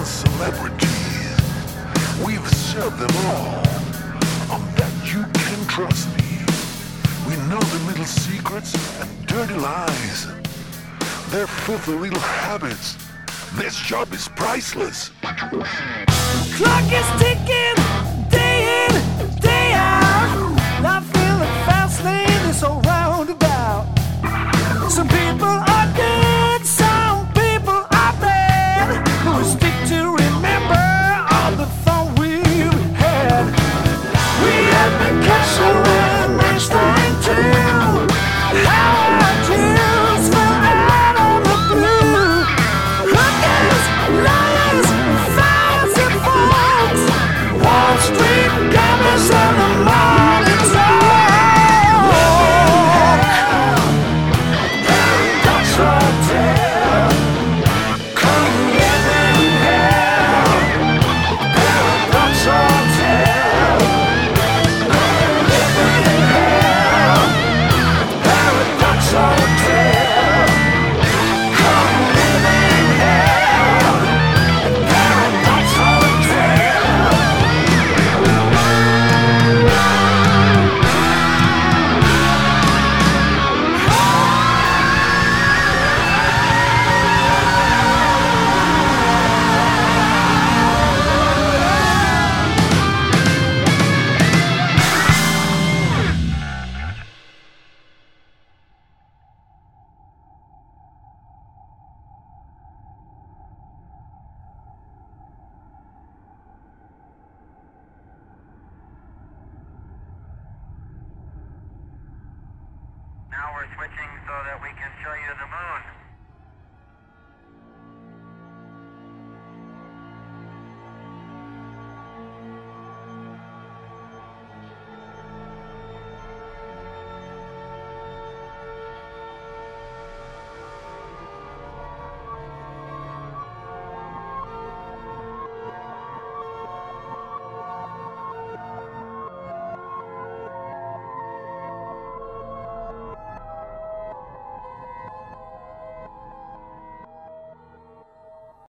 celebrities. We've served them all. On that you can trust me. We know the little secrets and dirty lies. Their filthy little habits. This job is priceless. Clock is ticking, day in, day out. Not feeling fast lane is so roundabout. Some people are good, some people are bad. But we stick to remember all the fun we've had. We had been catching and next time too. How our tears fell out of the blue. Hookers, liars, fires and folks. Wall Street gamblers and the morning talk. Paradox Hotel. Come live in hell. Paradox Hotel. Come live in hell. Paradox Hotel. Come live in hell. Paradox Hotel. Now we're switching so that we can show you the moon.